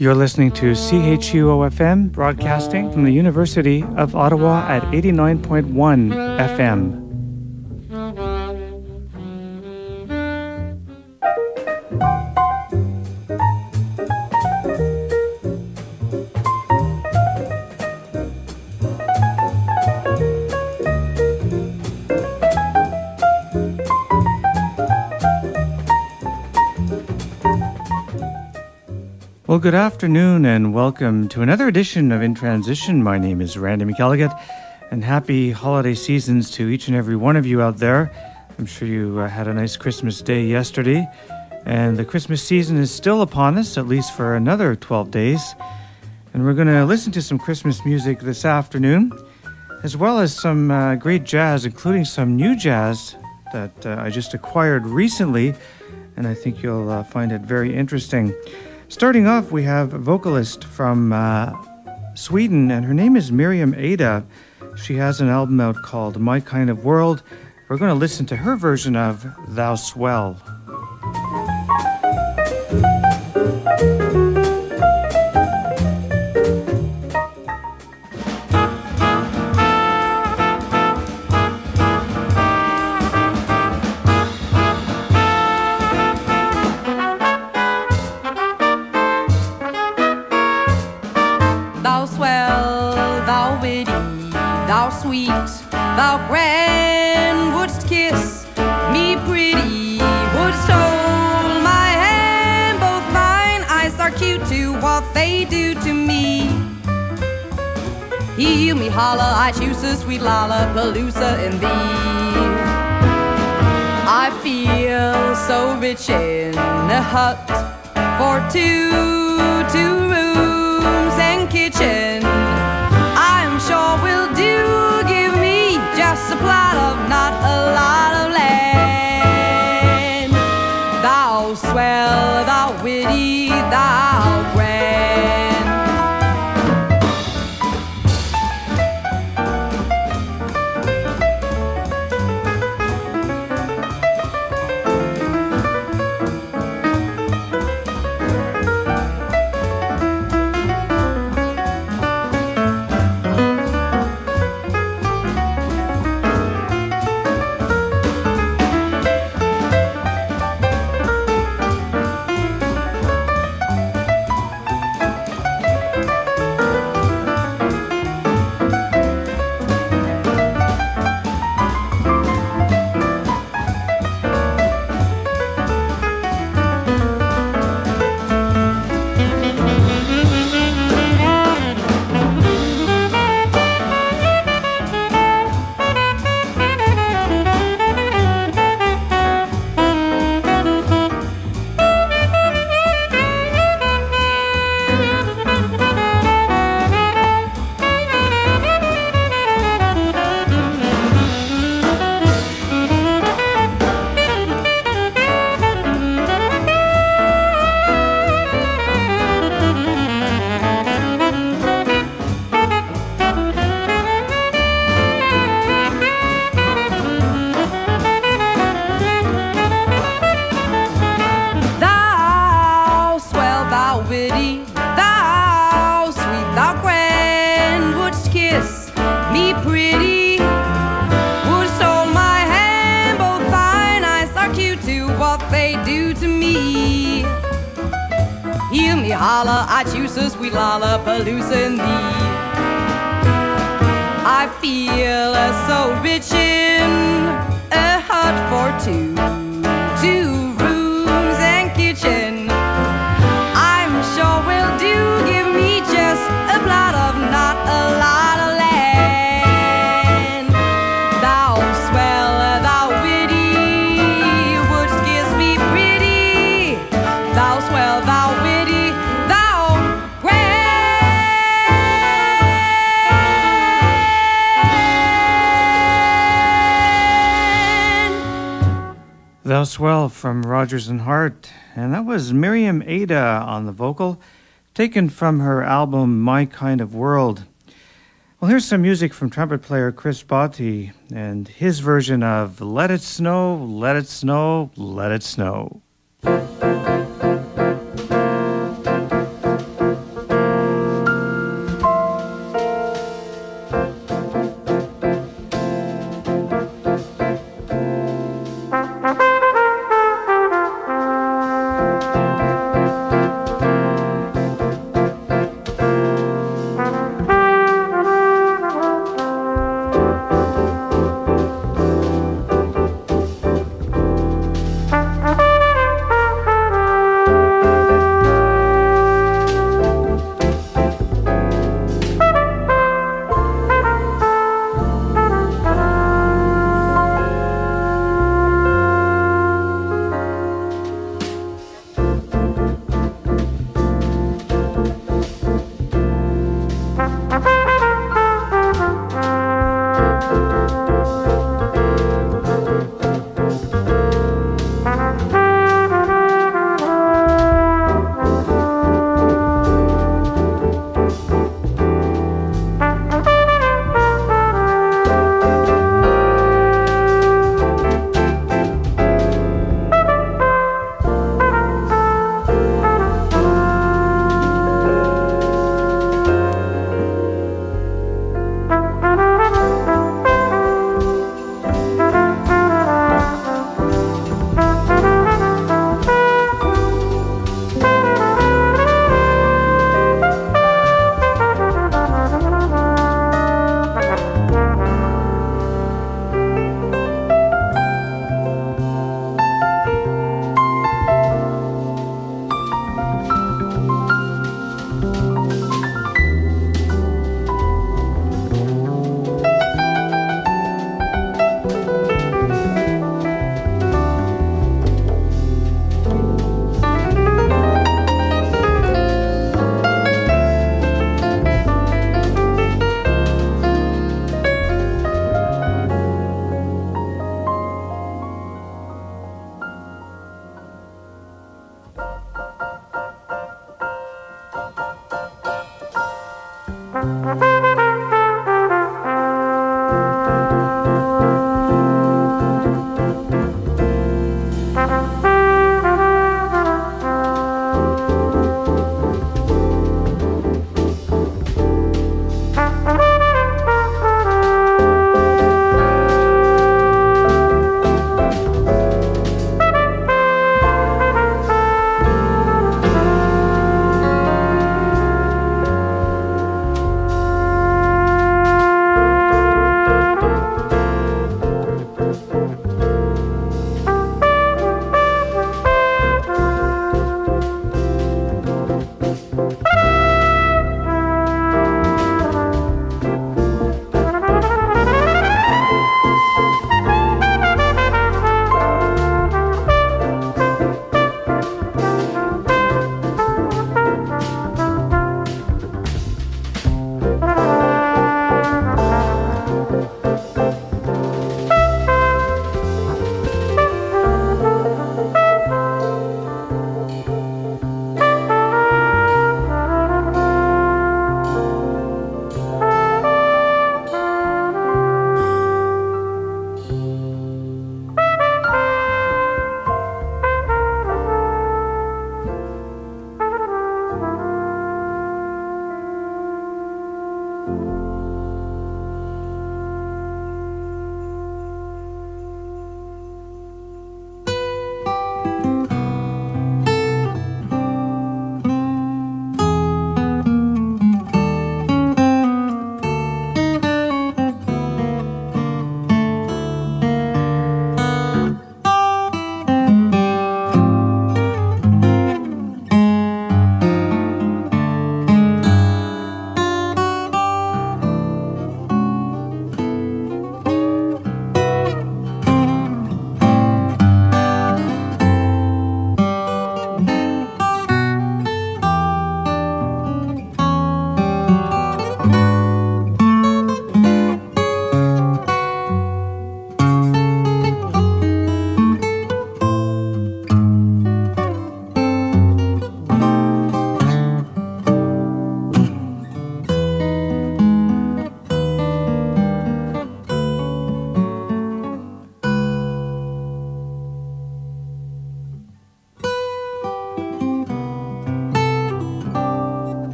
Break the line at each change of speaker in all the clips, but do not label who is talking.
You're listening to CHUO-FM, broadcasting from the University of Ottawa at 89.1 FM. Well, good afternoon and welcome to another edition of In Transition. My name is Randy McElligott, and happy holiday seasons to each and every one of you out there. I'm sure you had a nice Christmas day yesterday, and the Christmas season is still upon us, at least for another 12 days. And we're going to listen to some Christmas music this afternoon, as well as some great jazz, including some new jazz that I just acquired recently, and I think you'll find it very interesting. Starting off, we have a vocalist from Sweden, and her name is Miriam Ada. She has an album out called My Kind of World. We're going to listen to her version of Thou Swell.
Thou grand wouldst kiss me pretty, wouldst hold my hand. Both thine eyes are cute to what they do to me. Heal me holla, I choose a sweet lollapalooza in thee. I feel so rich in a hut for two rooms and kitchen. I'm sure we'll do. Just a plot of not a lot of land. Thou swell, thou witty, thou grand. Holla, I choose a sweet lollapalooza in thee. I feel so rich in a hut for two rooms and kitchen. I'm sure will do. Give me just a plot of not a lot of land. Thou swell, thou witty, wouldst kiss me pretty. Thou swell, thou witty.
Thou Swell from Rodgers and Hart, and that was Miriam Ada on the vocal, taken from her album My Kind of World. Well, here's some music from trumpet player Chris Botti and his version of Let It Snow, Let It Snow, Let It Snow.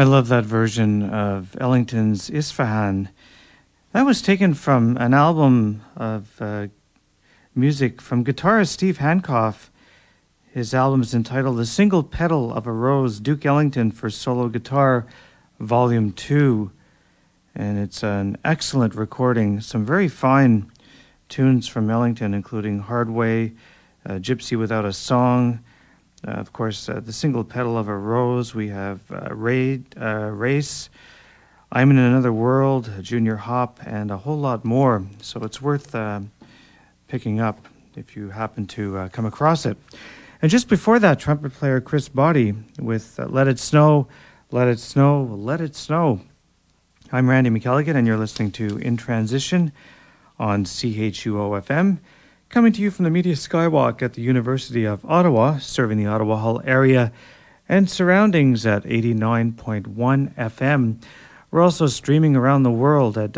I love that version of Ellington's Isfahan. That was taken from an album of music from guitarist Steve Hancock. His album is entitled The Single Petal of a Rose, Duke Ellington for Solo Guitar, Volume 2. And it's an excellent recording. Some very fine tunes from Ellington, including Hard Way, Gypsy Without a Song, of course, The Single Petal of a Rose. We have Race, I'm in Another World, Junior Hop, and a whole lot more. So it's worth picking up if you happen to come across it. And just before that, trumpet player Chris Body with Let It Snow, Let It Snow, Let It Snow. I'm Randy McElligott, and you're listening to In Transition on CHUO-FM, coming to you from the Media Skywalk at the University of Ottawa, serving the Ottawa Hull area and surroundings at 89.1 FM. We're also streaming around the world at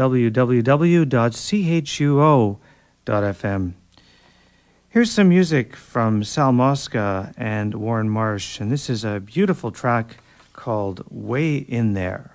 www.chuo.fm. Here's some music from Sal Mosca and Warren Marsh, and this is a beautiful track called Way In There.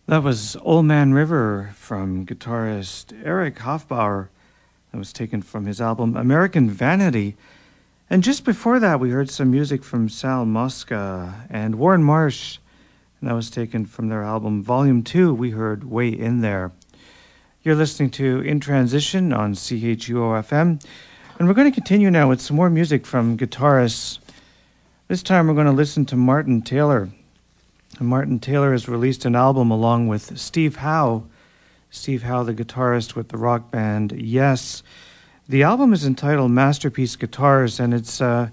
That was Old Man River from guitarist Eric Hofbauer. That was taken from his album American Vanity. And just before that, we heard some music from Sal Mosca and Warren Marsh. And that was taken from their album Volume 2. We heard Way In There. You're listening to In Transition on CHUO-FM. And we're going to continue now with some more music from guitarists. This time we're going to listen to Martin Taylor. And Martin Taylor has released an album along with Steve Howe. Steve Howe, the guitarist with the rock band Yes. The album is entitled Masterpiece Guitars, and it's a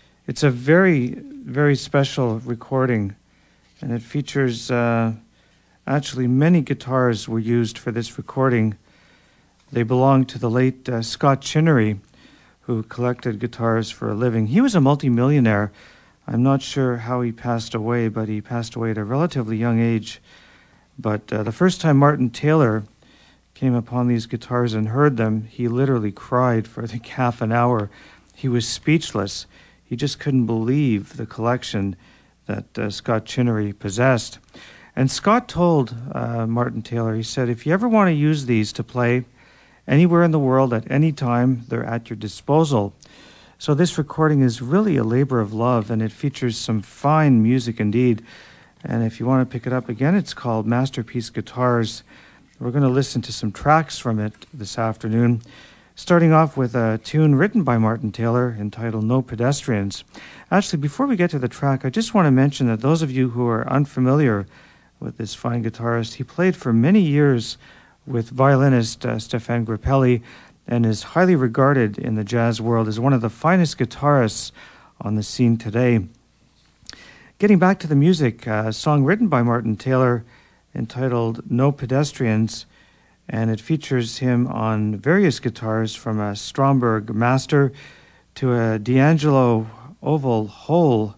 very, very special recording. And it features, actually many guitars were used for this recording. They belong to the late Scott Chinnery, who collected guitars for a living. He was a multimillionaire. I'm not sure how he passed away, but he passed away at a relatively young age. But the first time Martin Taylor came upon these guitars and heard them, he literally cried for like half an hour. He was speechless. He just couldn't believe the collection that Scott Chinnery possessed. And Scott told Martin Taylor, he said, if you ever want to use these to play anywhere in the world at any time, they're at your disposal. So this recording is really a labor of love, and it features some fine music indeed. And if you want to pick it up again, it's called Masterpiece Guitars. We're going to listen to some tracks from it this afternoon, starting off with a tune written by Martin Taylor entitled No Pedestrians. Actually, before we get to the track, I just want to mention that those of you who are unfamiliar with this fine guitarist, he played for many years with violinist Stéphane Grappelli, and is highly regarded in the jazz world as one of the finest guitarists on the scene today. Getting back to the music, a song written by Martin Taylor entitled No Pedestrians, and it features him on various guitars from a Stromberg Master to a D'Angelo Oval Hole,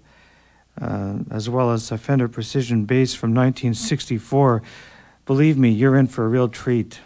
as well as a Fender Precision bass from 1964. Believe me, you're in for a real treat.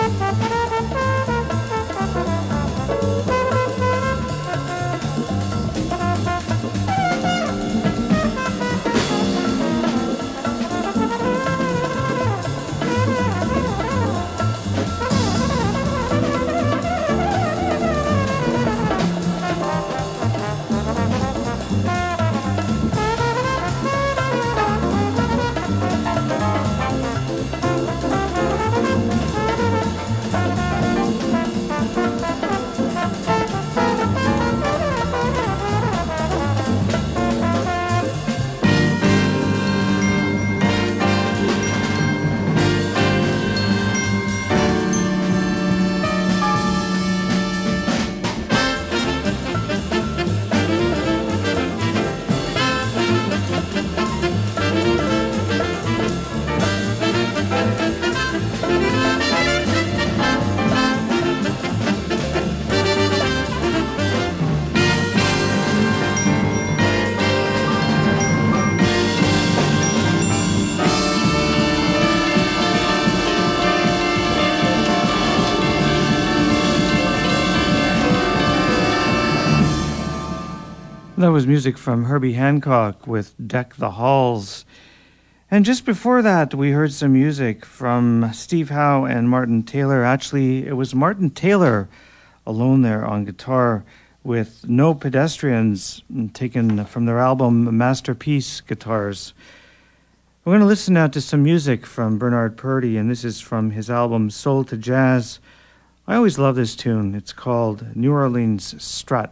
That was music from Herbie Hancock with Deck the Halls. And just before that, we heard some music from Steve Howe and Martin Taylor. Actually, it was Martin Taylor alone there on guitar with No Pedestrians, taken from their album Masterpiece Guitars. We're going to listen now to some music from Bernard Purdie, and this is from his album Soul to Jazz. I always love this tune. It's called New Orleans Strut.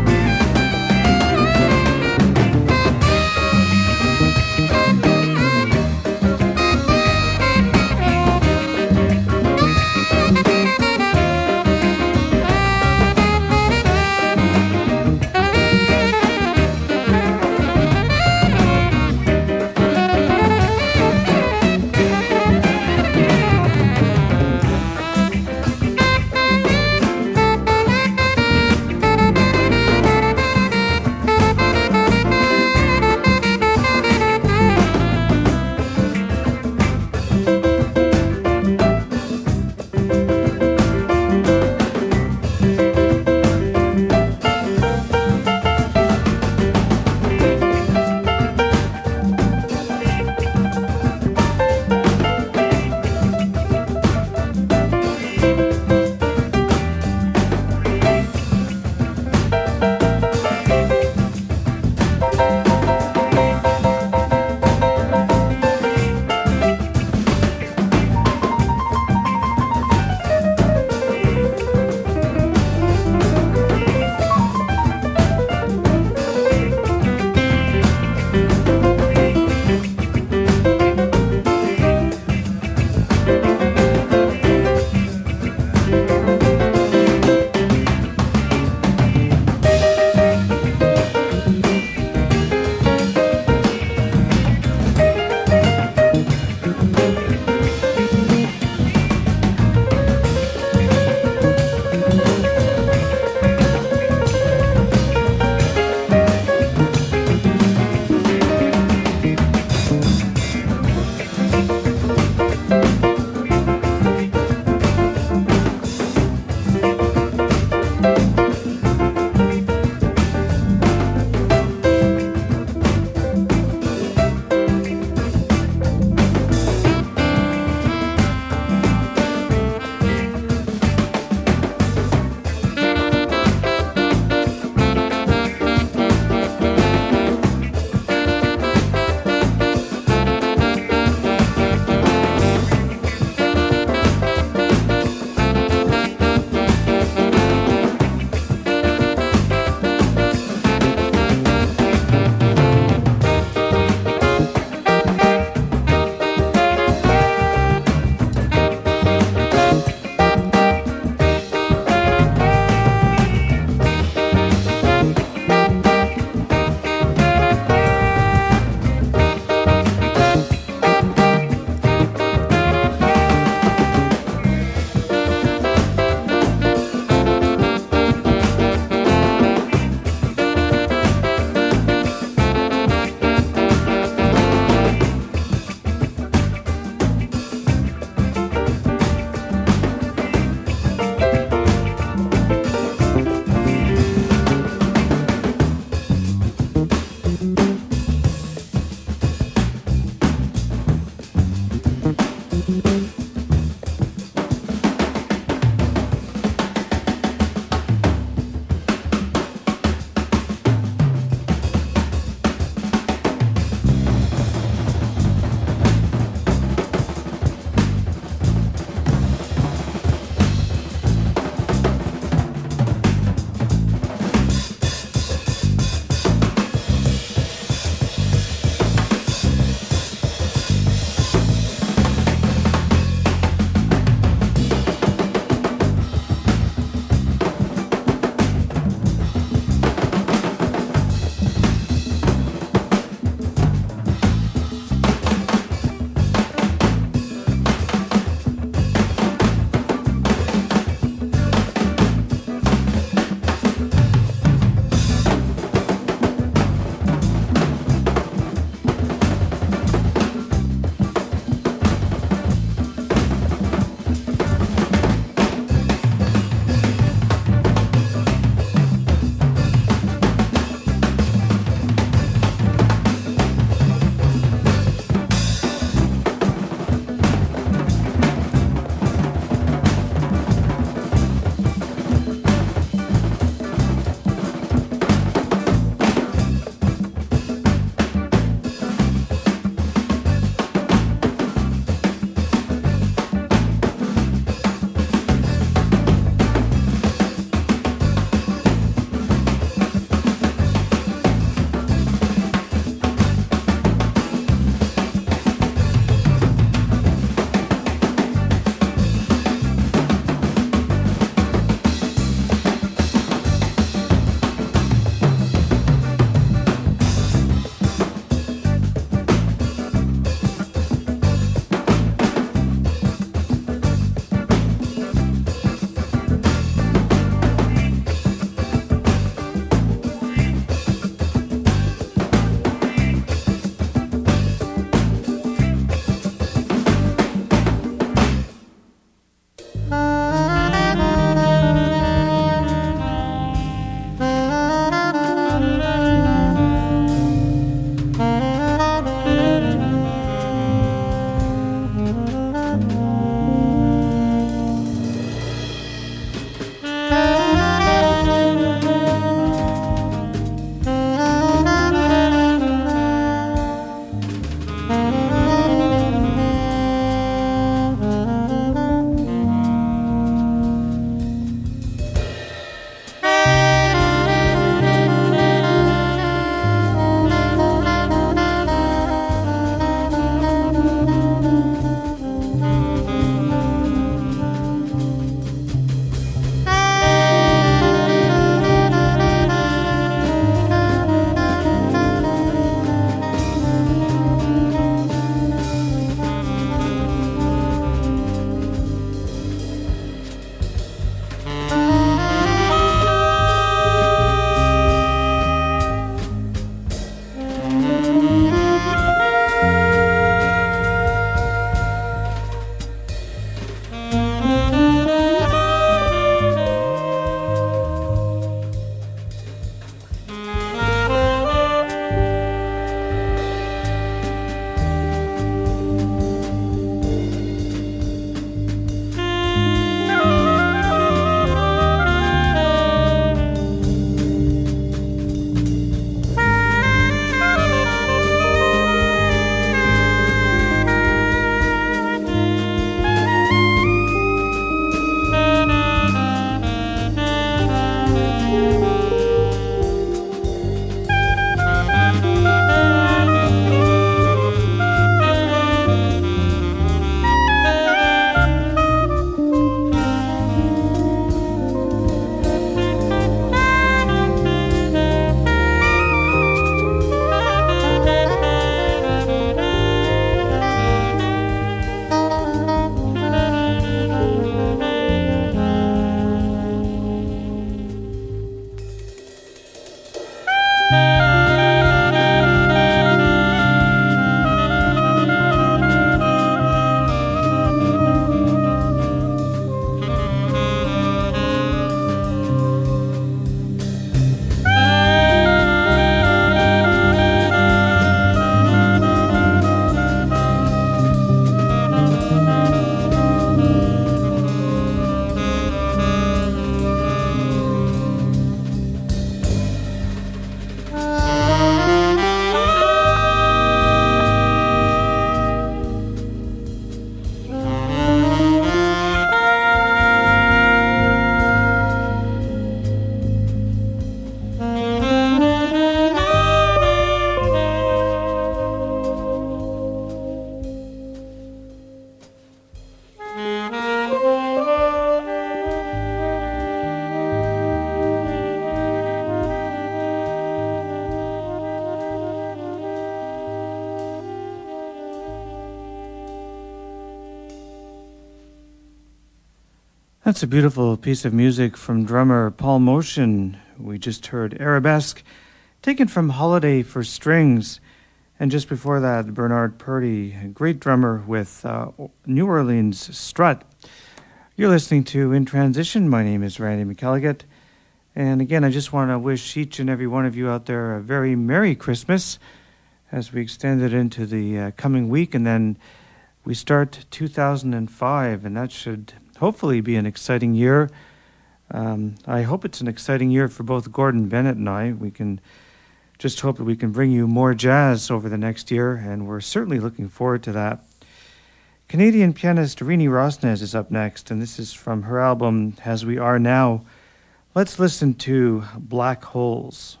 That's a beautiful piece of music from drummer Paul Motion. We just heard Arabesque, taken from Holiday for Strings. And just before that, Bernard Purdy, a great drummer with New Orleans Strut. You're listening to In Transition. My name is Randy McElligott. And again, I just want to wish each and every one of you out there a very Merry Christmas as we extend it into the coming week. And then we start 2005, and that should hopefully be an exciting year. I hope it's an exciting year for both Gordon Bennett and I. We can just hope that we can bring you more jazz over the next year, and we're certainly looking forward to that. Canadian pianist Rini Rosnes is up next, and this is from her album As We Are Now. Let's listen to Black Holes.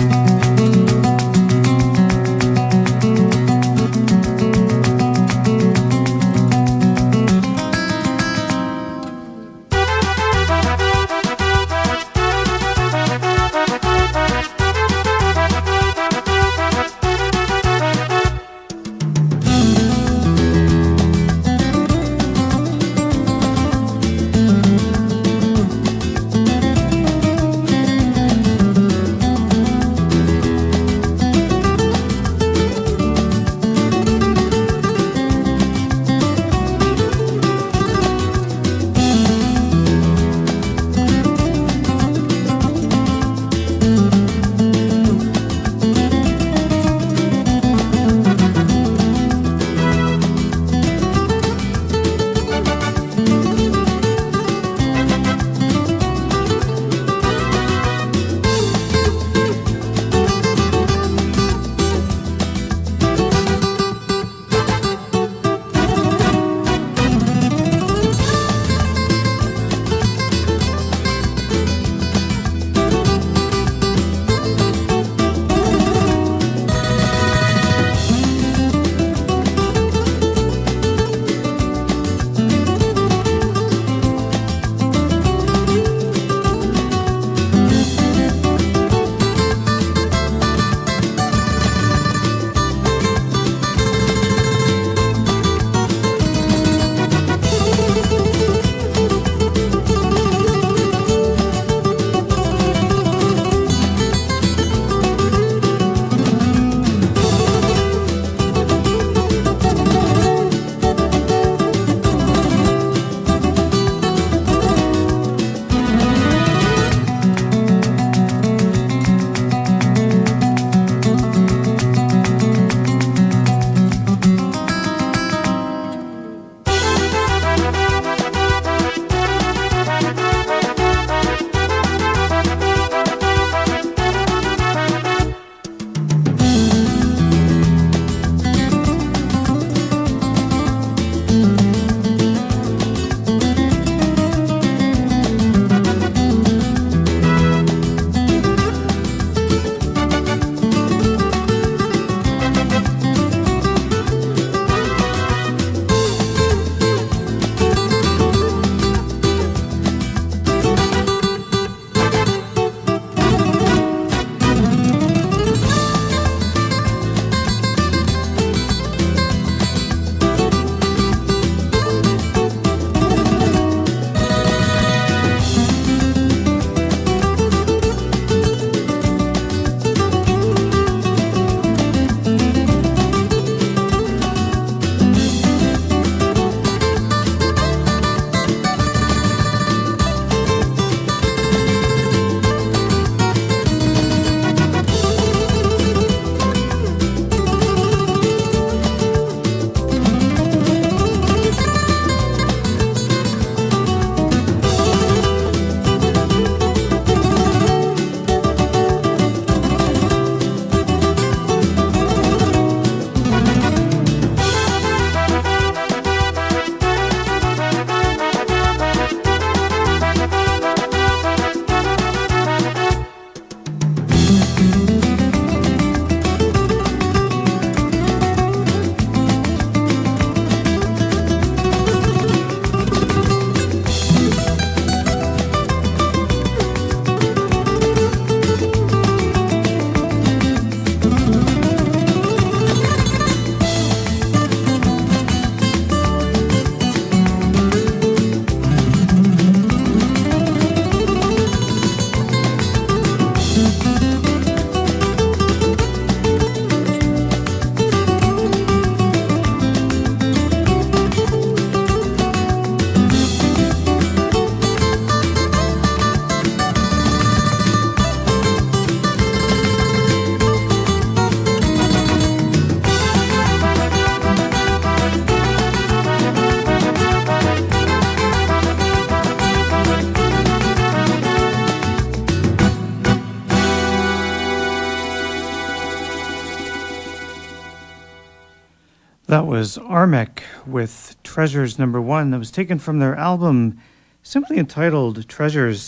That was Armek with Treasures #1. That was taken from their album simply entitled Treasures.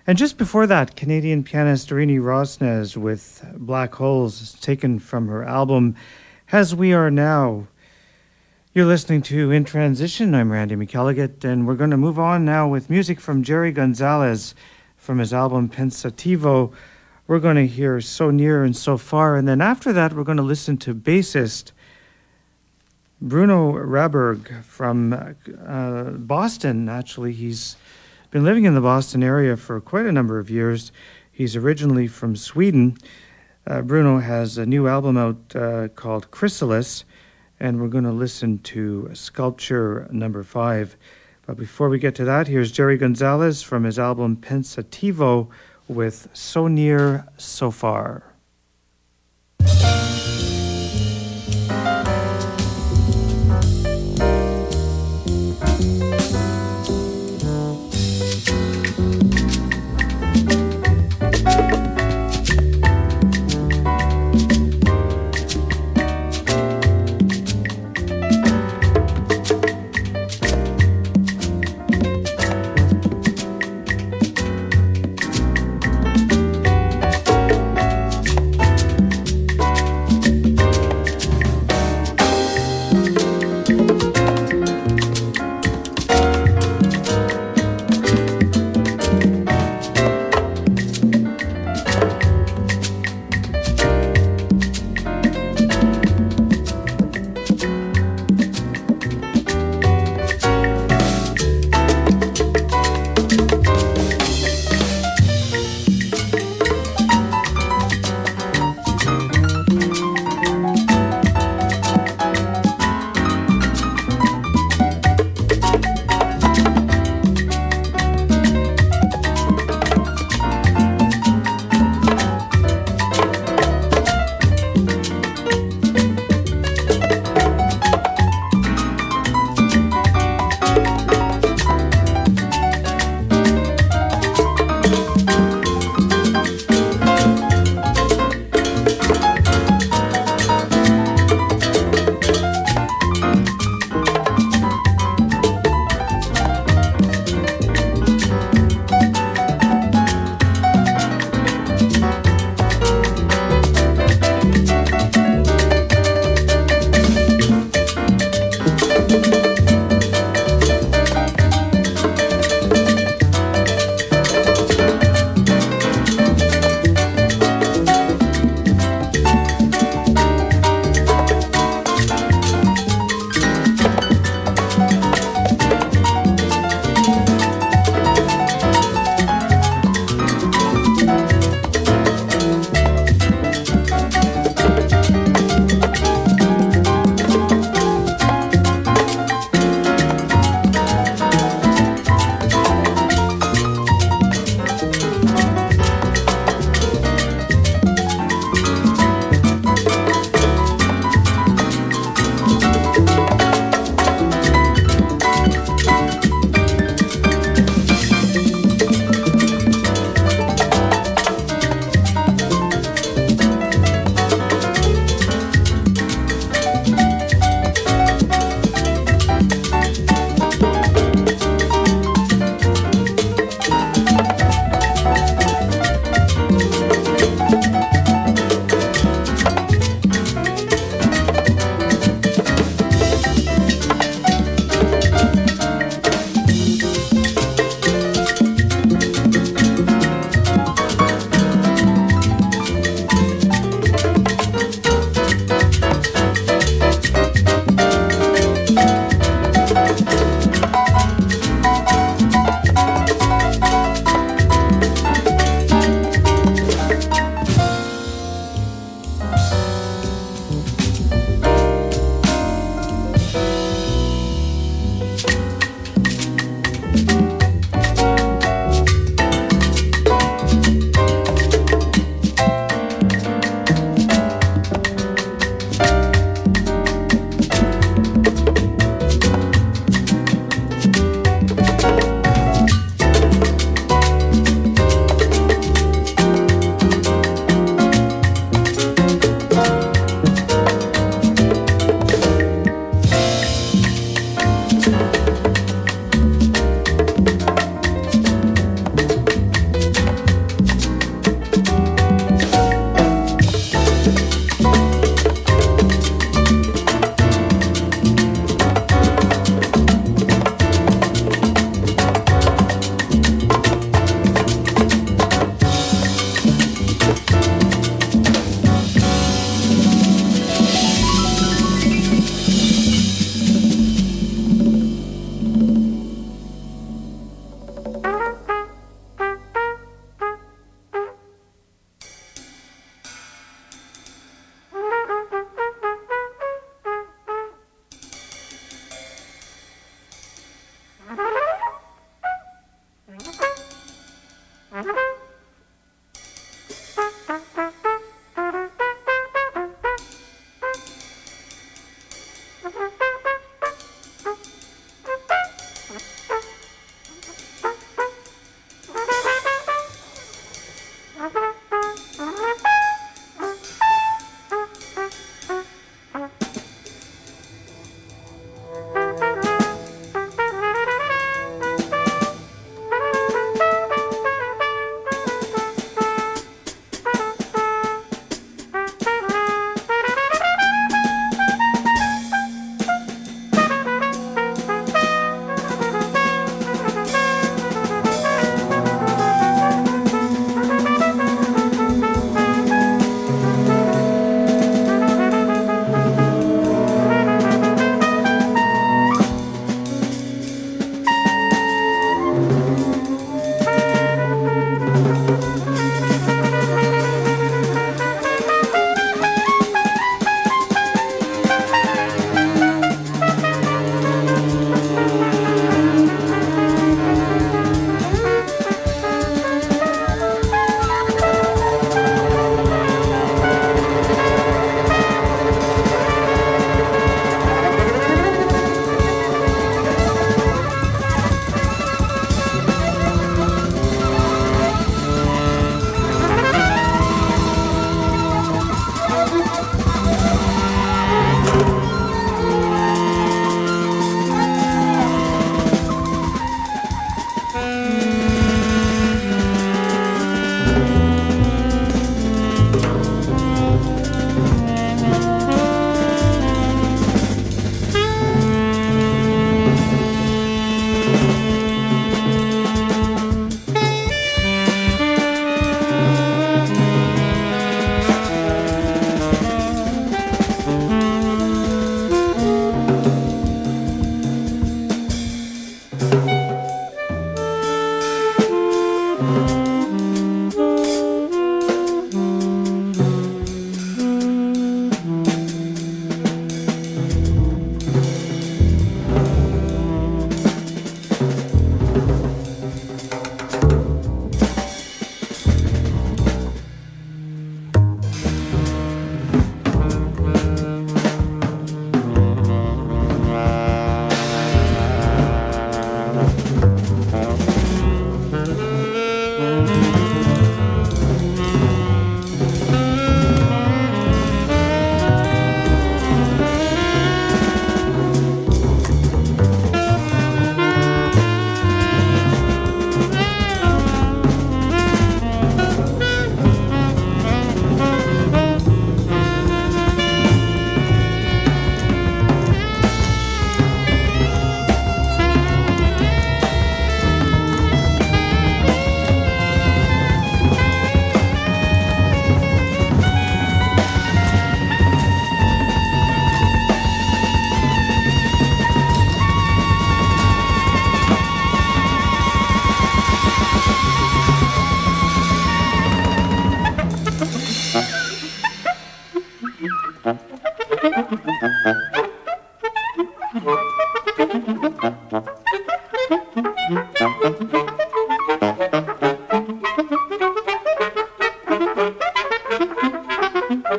And just before that, Canadian pianist Irini Rosnes with Black Holes, taken from her album As We Are Now. You're listening to In Transition. I'm Randy McElligott, and we're going to move on now with music from Jerry Gonzalez from his album Pensativo. We're going to hear So Near and So Far, and then after that, we're going to listen to bassist Bruno Raberg from Boston. Actually, he's been living in the Boston area for quite a number of years. He's originally from Sweden. Bruno has a new album out called Chrysalis, and we're going to listen to Sculpture number 5. But before we get to that, here's Jerry Gonzalez from his album Pensativo with So Near, So Far.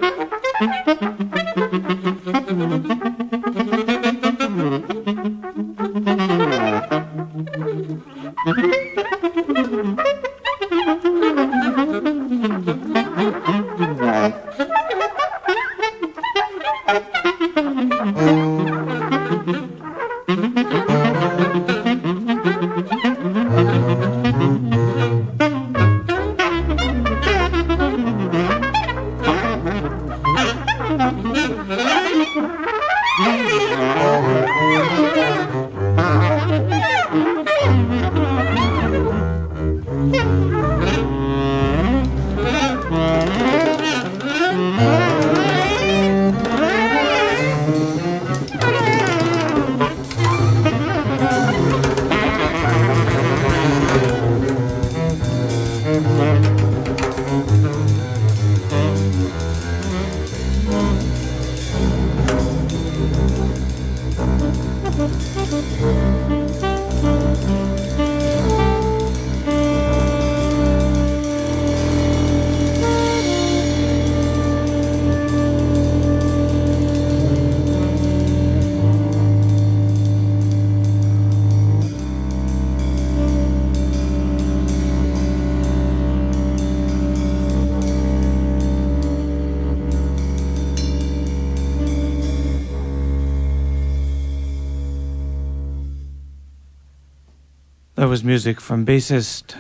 That was music from bassist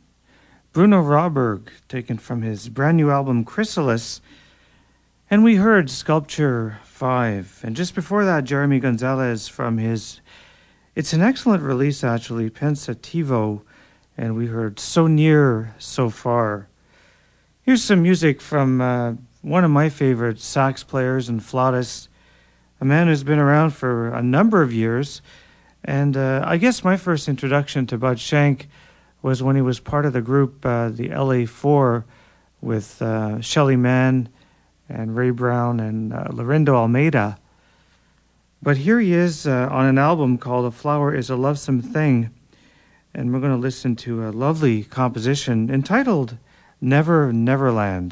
Bruno Rawberg, taken from his brand new album Chrysalis. And we heard Sculpture 5. And just before that, Jeremy Gonzalez from his, it's an excellent release actually, Pensativo. And we heard So Near, So Far. Here's some music from one of my favorite sax players and flautists, a man who's been around for a number of years. And I guess my first introduction to Bud Shank was when he was part of the group, the LA4, with Shelly Manne and Ray Brown and Lorindo Almeida. But here he is on an album called A Flower is a Lovesome Thing. And we're going to listen to a lovely composition entitled Never Neverland.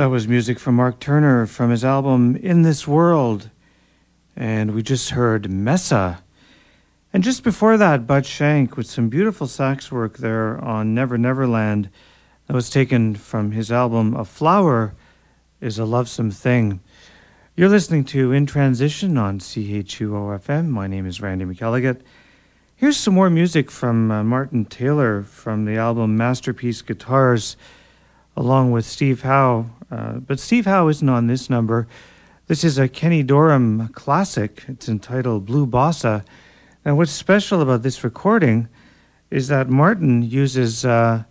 That was music from Mark Turner from his album In This World. And we just heard Mesa. And just before that, Bud Shank with some beautiful sax work there on Never Neverland. That was taken from his album A Flower is a Lovesome Thing. You're listening to In Transition on CHUO-FM. My name is Randy McElligott. Here's some more music from Martin Taylor from the album Masterpiece Guitars, along with Steve Howe. But Steve Howe isn't on this number. This is a Kenny Dorham classic. It's entitled Blue Bossa. And what's special about this recording is that Martin uses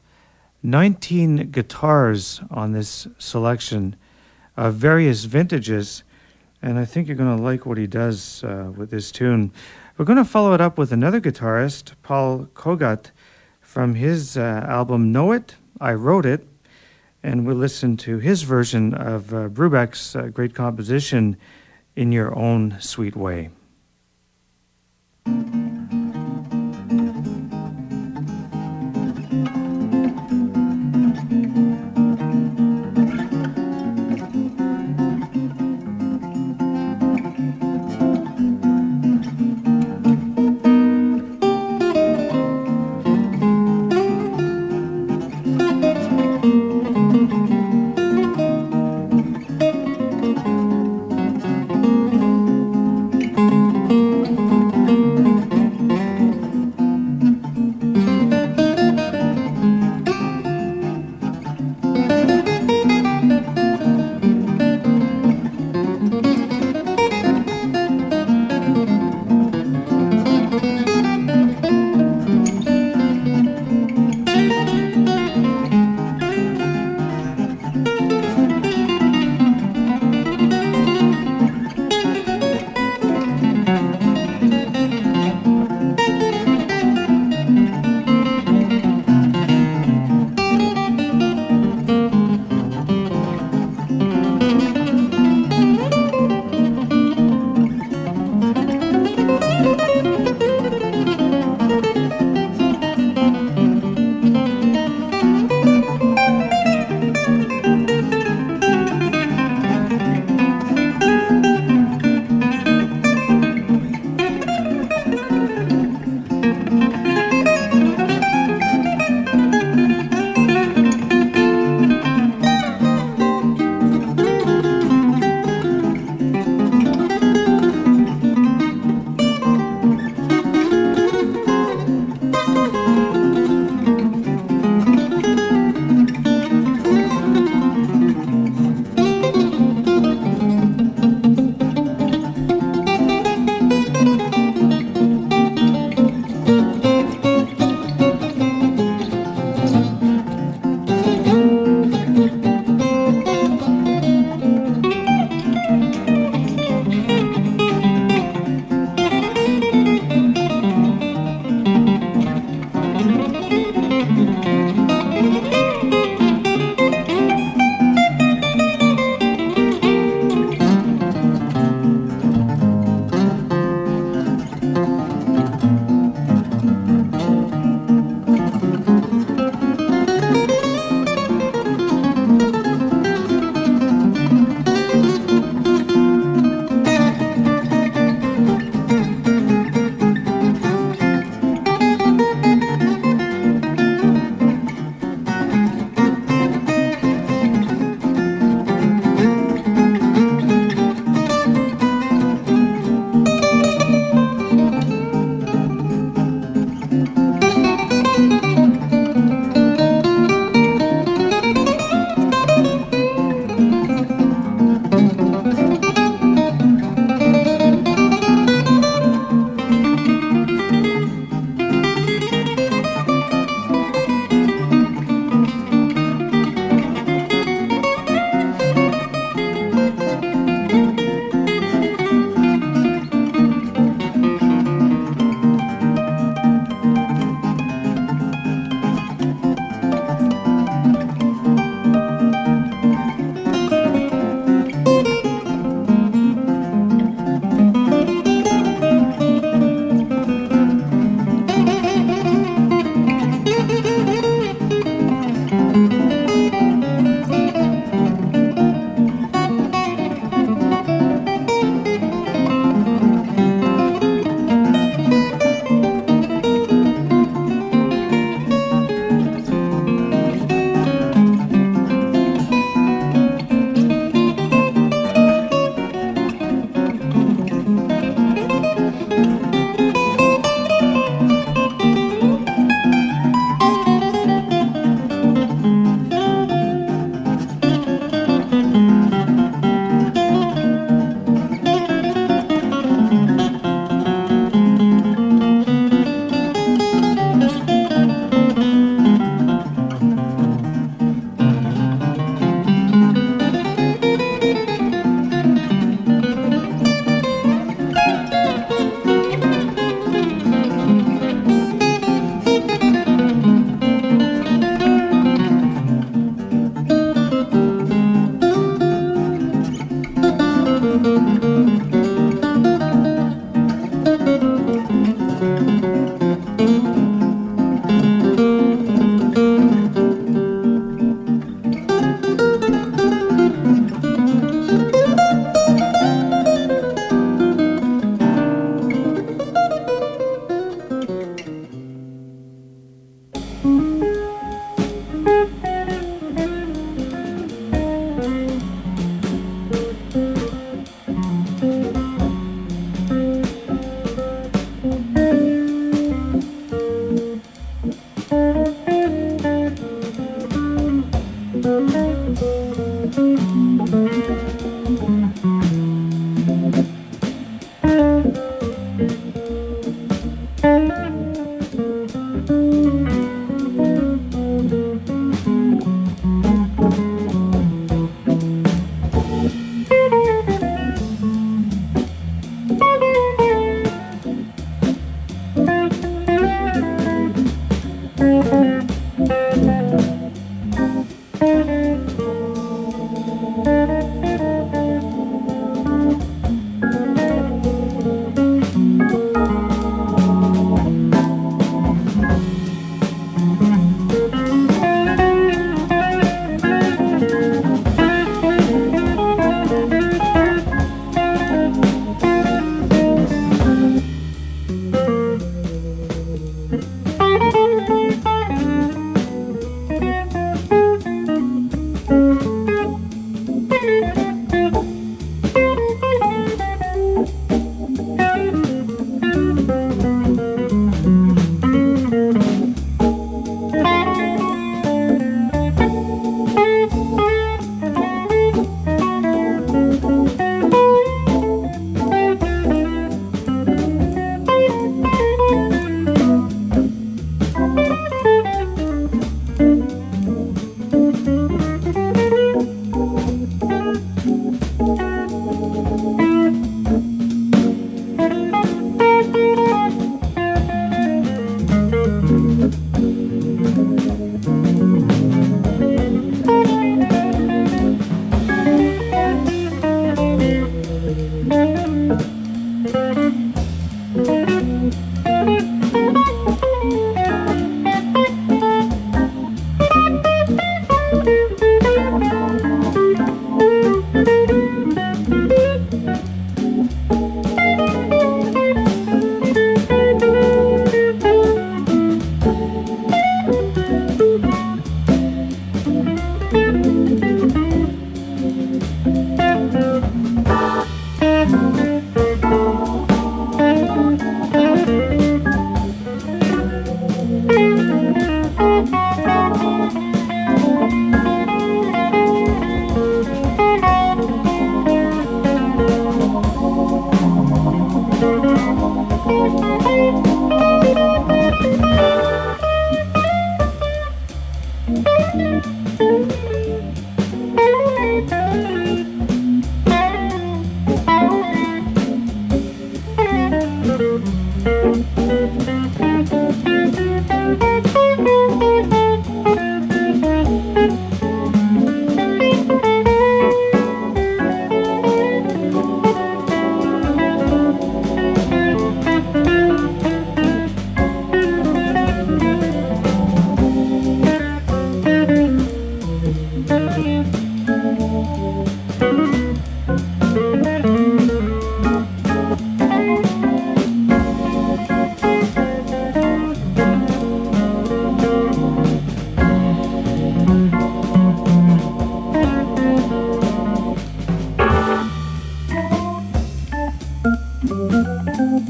19 guitars on this selection of various vintages. And I think you're going to like what he does with this tune. We're going to follow it up with another guitarist, Paul Kogat, from his album Know It, I Wrote It. And we'll listen to his version of Brubeck's great composition, In Your Own Sweet Way.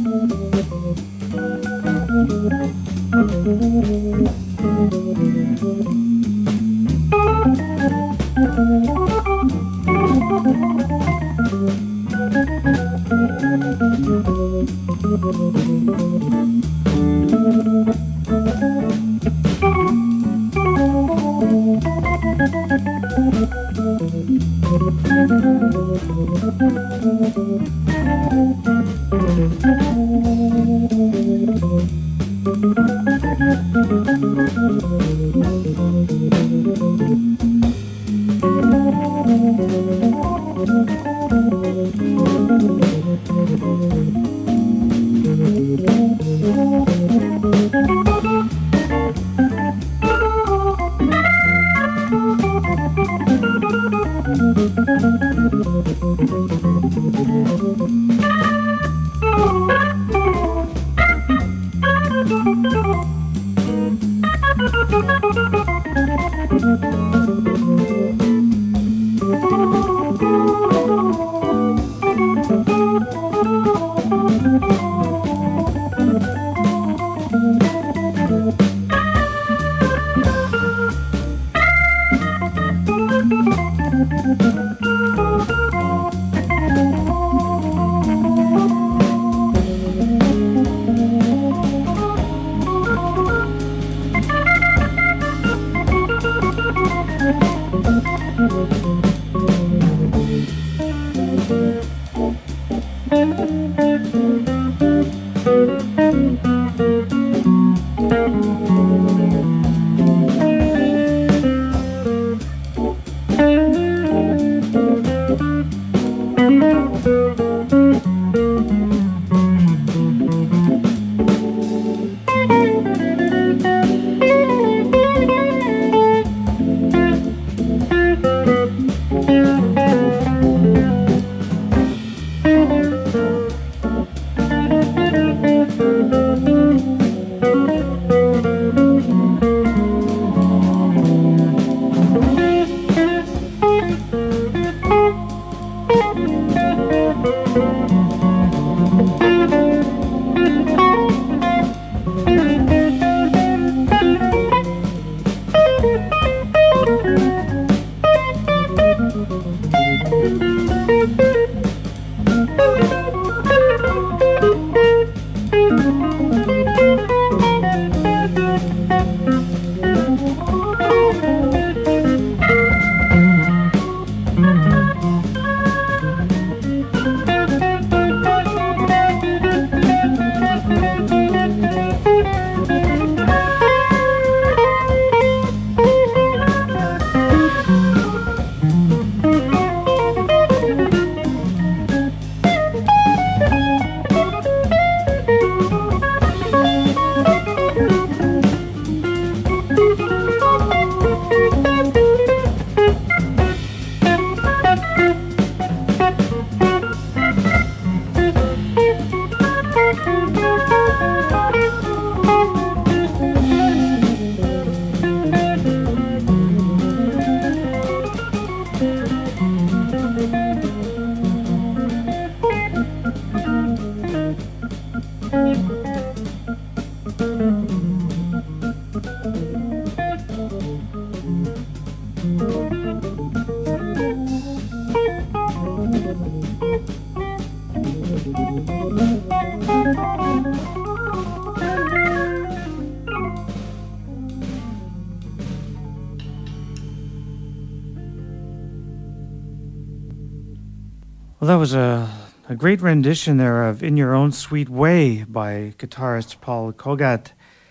Well, that was a great rendition there of In Your Own Sweet Way by guitarist Paul Kogat.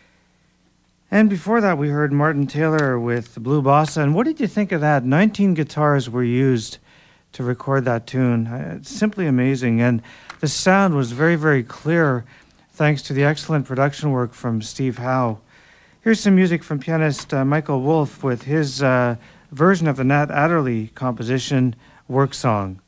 And before that, we heard Martin Taylor with the Blue Bossa. And what did you think of that? 19 guitars were used to record that tune. It's simply amazing. And the sound was very, very clear thanks to the excellent production work from Steve Howe. Here's some music from pianist Michael Wolff with his version of the Nat Adderley composition, Work Song.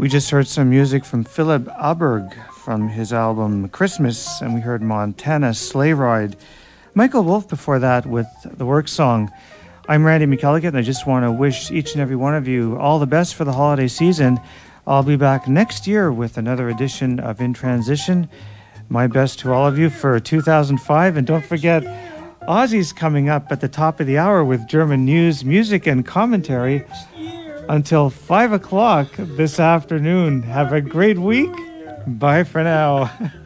We just heard some music from Philip Aberg from his album Christmas, and we heard Montana Sleigh Ride. Michael Wolf before that with the work song. I'm Randy McElligott, and I just want to wish each and every one of you all the best for the holiday season. I'll be back next year with another edition of In Transition. My best to all of you for 2005, and don't forget, Ozzy's coming up at the top of the hour with German news, music, and commentary until 5 o'clock this afternoon. Have a great week. Bye for now.